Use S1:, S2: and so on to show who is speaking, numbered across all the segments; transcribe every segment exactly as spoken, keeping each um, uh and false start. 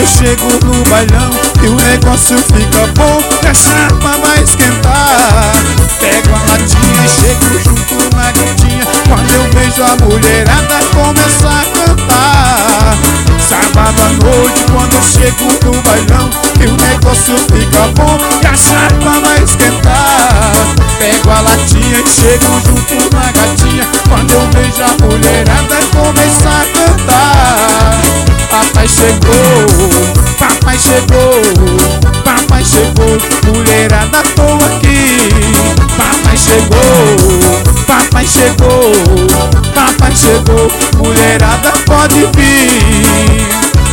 S1: chego no bailão e o negócio fica bom, e a chapa vai esquentar. Pego a latinha e chego junto na gatinha, quando eu vejo a mulherada começar a cantar. Sábado à noite, quando eu chego no bailão e o negócio fica bom, e a chapa vai esquentar. Pego a latinha e chego junto na gatinha, quando eu vejo a mulherada começar a cantar. Papai chegou, papai chegou, papai chegou, mulherada tô aqui. Papai chegou, papai chegou, papai chegou, mulherada pode vir.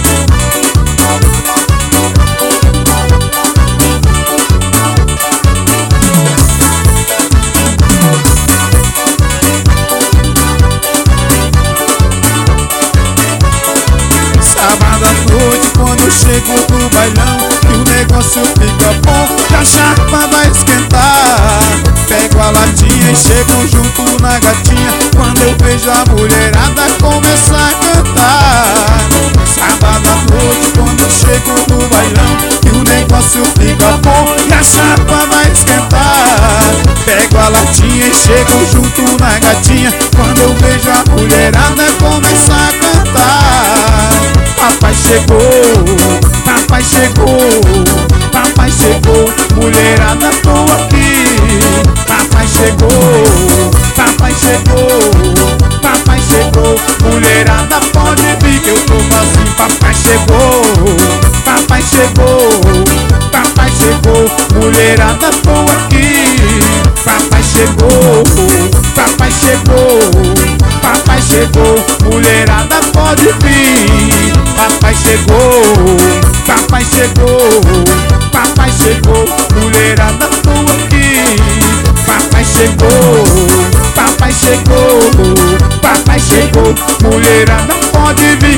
S1: Sábado à noite, quando eu chego no bailão e o negócio fica bom, a chapa vai esquentar. Pego a latinha e chego junto na gatinha, quando eu vejo a mulherada começar a cantar. Sábado à noite, quando eu chego no bailão e o negócio fica bom, e a chapa vai esquentar. Pego a latinha e chego junto na gatinha, quando eu vejo a mulherada começar a cantar. Papai chegou, papai chegou, papai chegou, mulherada tô aqui. Papai chegou, papai chegou, papai chegou, mulherada pode vir que eu tô assim. Papai chegou, papai chegou, papai chegou, mulherada tô aqui. Papai chegou, papai chegou, papai chegou, mulherada pode vir. Papai chegou, papai chegou, papai chegou, mulherada tô aqui. Papai chegou, papai chegou, papai chegou, mulherada pode vir.